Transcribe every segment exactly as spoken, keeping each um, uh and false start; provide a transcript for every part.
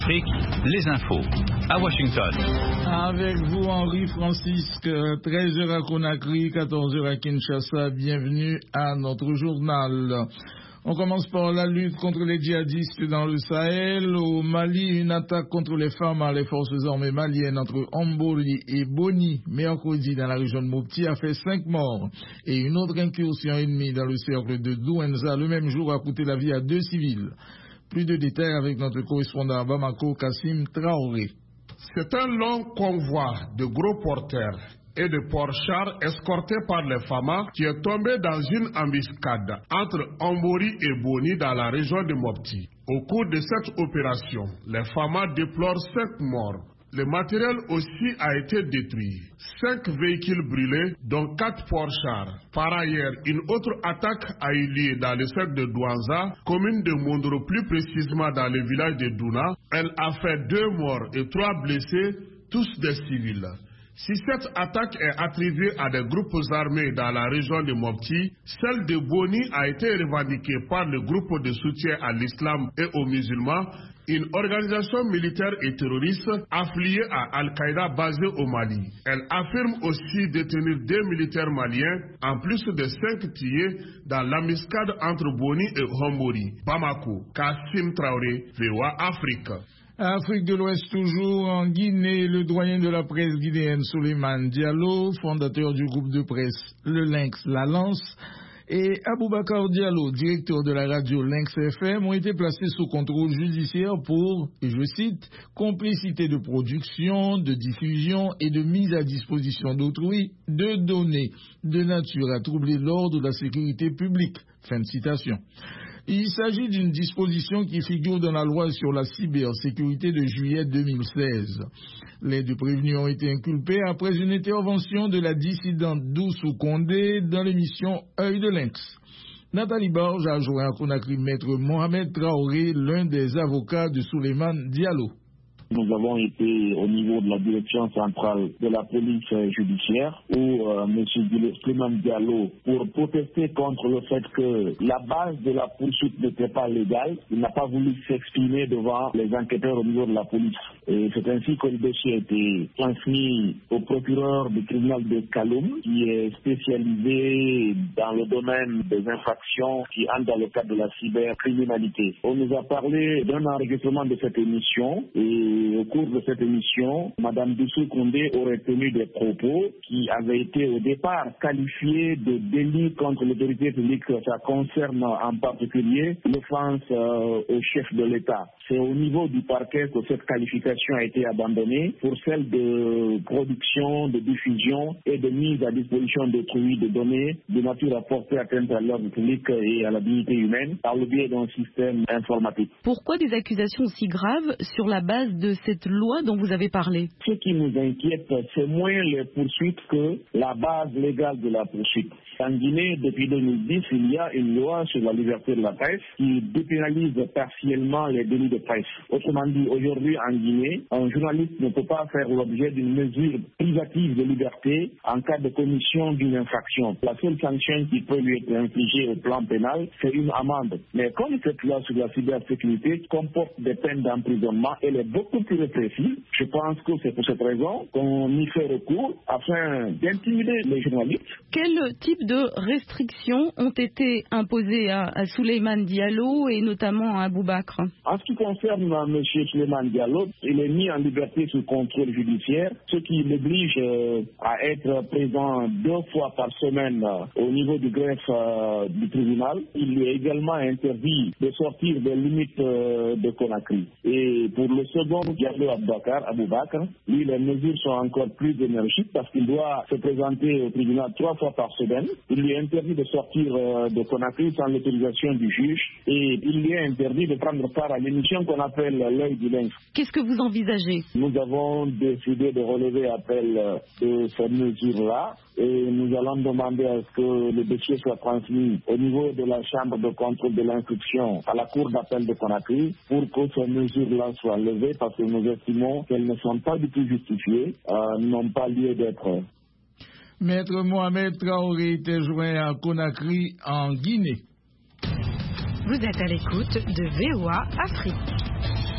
Afrique, les infos à Washington. Avec vous, Henri Francisque, treize heures à Conakry, quatorze heures à Kinshasa. Bienvenue à notre journal. On commence par la lutte contre les djihadistes dans le Sahel. Au Mali, une attaque contre les femmes par les forces armées maliennes entre Amboli et Boni, mercredi dans la région de Mopti, a fait cinq morts. Et une autre incursion ennemie dans le cercle de Douenza le même jour a coûté la vie à deux civils. Plus de détails avec notre correspondant à Bamako, Kassim Traoré. C'est un long convoi de gros porteurs et de ports-chars escortés par les F A M A qui est tombé dans une embuscade entre Ambori et Boni dans la région de Mopti. Au cours de cette opération, les F A M A déplorent cinq morts. Le matériel aussi a été détruit. Cinq véhicules brûlés, dont quatre ports-chars. Par ailleurs, une autre attaque a eu lieu dans le cercle de Douenza, commune de Mondro, plus précisément dans le village de Douna. Elle a fait deux morts et trois blessés, tous des civils. Si cette attaque est attribuée à des groupes armés dans la région de Mopti, celle de Boni a été revendiquée par le groupe de soutien à l'islam et aux musulmans, une organisation militaire et terroriste affiliée à Al-Qaïda basée au Mali. Elle affirme aussi détenir deux militaires maliens, en plus de cinq tués dans l'embuscade entre Boni et Hombori. Bamako, Kassim Traoré, V O A Afrique. Afrique de l'Ouest toujours, en Guinée, le doyen de la presse guinéenne Souleymane Diallo, fondateur du groupe de presse Le Lynx La Lance, et Aboubakar Diallo, directeur de la radio Lynx F M, ont été placés sous contrôle judiciaire pour, et je cite, complicité de production, de diffusion et de mise à disposition d'autrui de données de nature à troubler l'ordre de la sécurité publique. Fin de citation. Il s'agit d'une disposition qui figure dans la loi sur la cybersécurité de juillet deux mille seize. Les deux prévenus ont été inculpés après une intervention de la dissidente Doussou Condé dans l'émission Œil de Lynx. Nathalie Barge a joint à Conakry maître Mohamed Traoré, l'un des avocats de Souleymane Diallo. Nous avons été au niveau de la direction centrale de la police judiciaire où euh, M. Souleymane Diallo, pour protester contre le fait que la base de la poursuite n'était pas légale, il n'a pas voulu s'exprimer devant les enquêteurs au niveau de la police. Et c'est ainsi que le dossier a été transmis au procureur du tribunal de Kaloum, qui est spécialisé dans le domaine des infractions qui entrent dans le cadre de la cybercriminalité. On nous a parlé d'un enregistrement de cette émission et au cours de cette émission, Mme Doussou Condé aurait tenu des propos qui avaient été au départ qualifiés de délit contre l'autorité publique. Ça concerne en particulier l'offense euh, au chef de l'État. C'est au niveau du parquet que cette qualification a été abandonnée pour celle de production, de diffusion et de mise à disposition d'autrui de données de nature à porter atteinte à l'ordre public et à la dignité humaine par le biais d'un système informatique. Pourquoi des accusations aussi graves sur la base de cette loi dont vous avez parlé? Ce qui nous inquiète, c'est moins les poursuites que la base légale de la poursuite. En Guinée, depuis deux mille dix, il y a une loi sur la liberté de la presse qui dépénalise partiellement les délits de presse. Autrement dit, aujourd'hui en Guinée, un journaliste ne peut pas faire l'objet d'une mesure privative de liberté en cas de commission d'une infraction. La seule sanction qui peut lui être infligée au plan pénal, c'est une amende. Mais comme cette loi sur la cybersécurité comporte des peines d'emprisonnement, elle est beaucoup plus répressive. Je pense que c'est pour cette raison qu'on y fait recours afin d'intimider les journalistes. Quel type de restrictions ont été imposées à, à Souleymane Diallo et notamment à Aboubakar? En ce qui concerne M. Souleymane Diallo, il est mis en liberté sous contrôle judiciaire, ce qui l'oblige euh, à être présent deux fois par semaine euh, au niveau du greffe euh, du tribunal. Il lui est également interdit de sortir des limites euh, de Conakry. Et pour le second, Diallo Aboubakar, Aboubakar, lui, les mesures sont encore plus énergiques parce qu'il doit se présenter au tribunal trois fois par semaine. Il lui est interdit de sortir euh, de Conakry sans l'autorisation du juge et il lui est interdit de prendre part à l'émission qu'on appelle l'œil du lynx. Qu'est-ce que vous envisagez? Nous avons décidé de relever appel de cette mesure-là et nous allons demander à ce que le dossier soit transmis au niveau de la chambre de contrôle de l'instruction à la cour d'appel de Conakry pour que ces mesures-là soient levées parce que nous estimons qu'elles ne sont pas du tout justifiées, euh, n'ont pas lieu d'être. Maître Mohamed Traoré était joint à Conakry en Guinée. Vous êtes à l'écoute de V O A Afrique.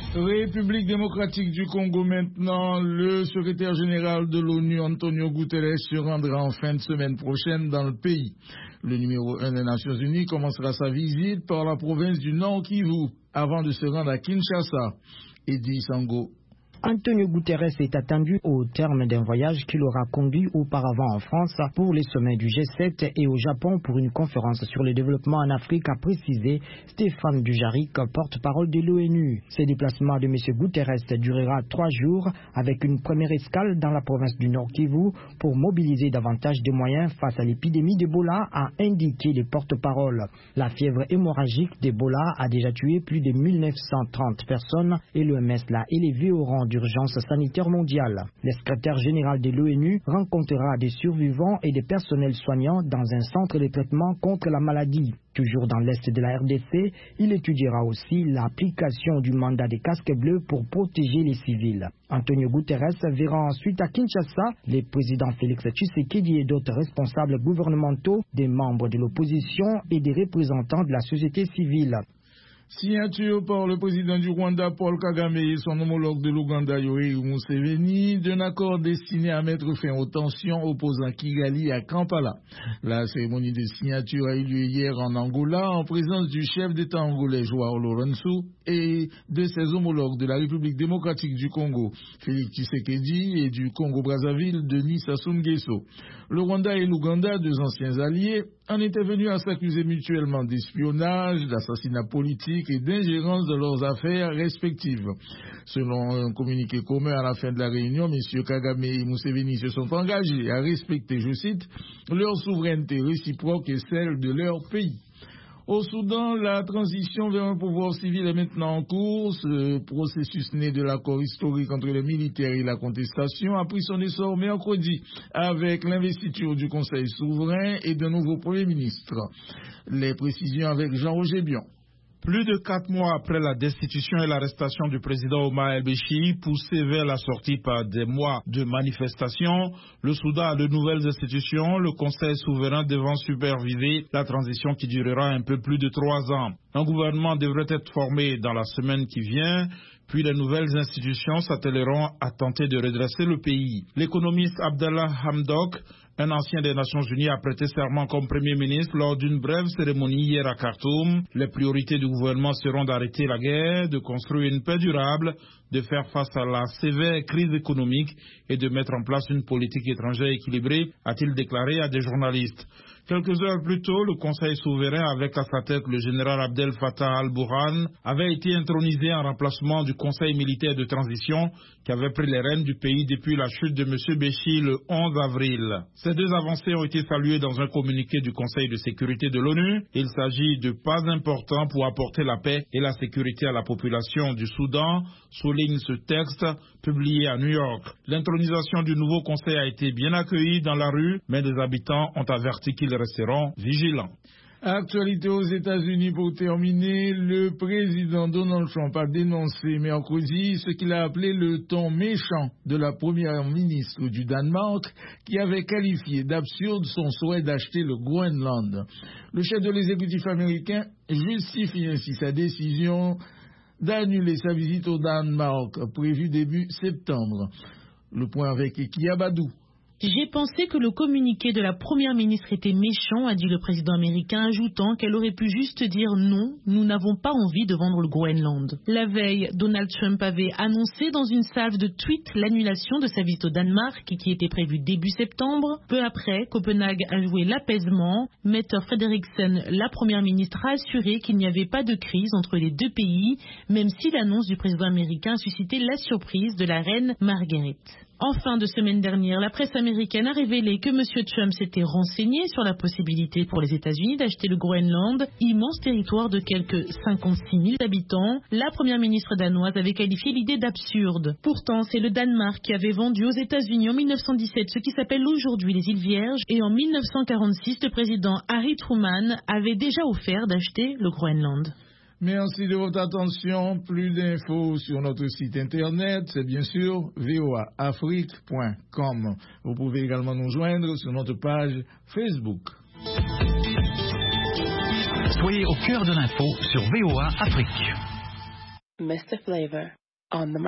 République démocratique du Congo maintenant, le secrétaire général de l'ONU, Antonio Guterres, se rendra en fin de semaine prochaine dans le pays. Le numéro un des Nations Unies commencera sa visite par la province du Nord Kivu avant de se rendre à Kinshasa. Eddie Sango. Antonio Guterres est attendu au terme d'un voyage qui l'aura conduit auparavant en France pour les sommets du G sept et au Japon pour une conférence sur le développement en Afrique, a précisé Stéphane Dujarric, porte-parole de l'ONU. Ce déplacement de M. Guterres durera trois jours avec une première escale dans la province du Nord Kivu pour mobiliser davantage de moyens face à l'épidémie d'Ebola, a indiqué le porte-parole. La fièvre hémorragique d'Ebola a déjà tué plus de mille neuf cent trente personnes et l'O M S l'a élevé au rang d'urgence sanitaire mondiale. Le secrétaire général de l'ONU rencontrera des survivants et des personnels soignants dans un centre de traitement contre la maladie. Toujours dans l'est de la R D C, il étudiera aussi l'application du mandat des casques bleus pour protéger les civils. Antonio Guterres verra ensuite à Kinshasa les présidents Félix Tshisekedi et d'autres responsables gouvernementaux, des membres de l'opposition et des représentants de la société civile. Signature par le président du Rwanda, Paul Kagame, et son homologue de l'Ouganda, Yoweri Museveni, d'un accord destiné à mettre fin aux tensions opposant Kigali à Kampala. La cérémonie de signature a eu lieu hier en Angola, en présence du chef d'État angolais, Joao Lourenço, et de ses homologues de la République démocratique du Congo, Félix Tshisekedi, et du Congo-Brazzaville, Denis Sassou Nguesso. Le Rwanda et l'Ouganda, deux anciens alliés, en étaient venus à s'accuser mutuellement d'espionnage, d'assassinat politique et d'ingérence dans leurs affaires respectives. Selon un communiqué commun à la fin de la réunion, M. Kagame et Museveni se sont engagés à respecter, je cite, leur souveraineté réciproque et celle de leur pays. Au Soudan, la transition vers un pouvoir civil est maintenant en cours. Ce processus né de l'accord historique entre les militaires et la contestation a pris son essor mercredi avec l'investiture du Conseil souverain et d'un nouveau Premier ministre. Les précisions avec Jean-Roger Bion. Plus de quatre mois après la destitution et l'arrestation du président Omar el-Béchir, poussé vers la sortie par des mois de manifestations, le Soudan a de nouvelles institutions, le Conseil souverain devant superviser la transition qui durera un peu plus de trois ans. Un gouvernement devrait être formé dans la semaine qui vient, puis les nouvelles institutions s'attelleront à tenter de redresser le pays. L'économiste Abdallah Hamdok, un ancien des Nations Unies, a prêté serment comme Premier ministre lors d'une brève cérémonie hier à Khartoum. Les priorités du gouvernement seront d'arrêter la guerre, de construire une paix durable, de faire face à la sévère crise économique et de mettre en place une politique étrangère équilibrée, a-t-il déclaré à des journalistes. Quelques heures plus tôt, le Conseil souverain, avec à sa tête le général Abdel Fattah al-Burhan, avait été intronisé en remplacement du Conseil militaire de transition qui avait pris les rênes du pays depuis la chute de M. Béchir le onze avril. Ces deux avancées ont été saluées dans un communiqué du Conseil de sécurité de l'ONU. Il s'agit de pas importants pour apporter la paix et la sécurité à la population du Soudan, souligne ce texte publié à New York. L'intronisation du nouveau Conseil a été bien accueillie dans la rue, mais des habitants ont averti qu'ils resteront vigilants. Actualité aux États-Unis pour terminer, le président Donald Trump a dénoncé mercredi ce qu'il a appelé le ton méchant de la première ministre du Danemark qui avait qualifié d'absurde son souhait d'acheter le Groenland. Le chef de l'exécutif américain justifie ainsi sa décision d'annuler sa visite au Danemark prévue début septembre. Le point avec Eki Abadou. J'ai pensé que le communiqué de la première ministre était méchant, a dit le président américain, ajoutant qu'elle aurait pu juste dire non, nous n'avons pas envie de vendre le Groenland. La veille, Donald Trump avait annoncé dans une salve de tweets l'annulation de sa visite au Danemark qui était prévue début septembre. Peu après, Copenhague a joué l'apaisement. Mette Frederiksen, la première ministre, a assuré qu'il n'y avait pas de crise entre les deux pays, même si l'annonce du président américain a suscité la surprise de la reine Margaret. En fin de semaine dernière, la presse américaine a révélé que M. Trump s'était renseigné sur la possibilité pour les États-Unis d'acheter le Groenland, immense territoire de quelques cinquante-six mille habitants. La première ministre danoise avait qualifié l'idée d'absurde. Pourtant, c'est le Danemark qui avait vendu aux États-Unis en mille neuf cent dix-sept ce qui s'appelle aujourd'hui les îles Vierges, et en mille neuf cent quarante-six, le président Harry Truman avait déjà offert d'acheter le Groenland. Merci de votre attention. Plus d'infos sur notre site internet, c'est bien sûr v o a afrique point com. Vous pouvez également nous joindre sur notre page Facebook. Soyez au cœur de l'info sur V O A Afrique. mister Flavor. on the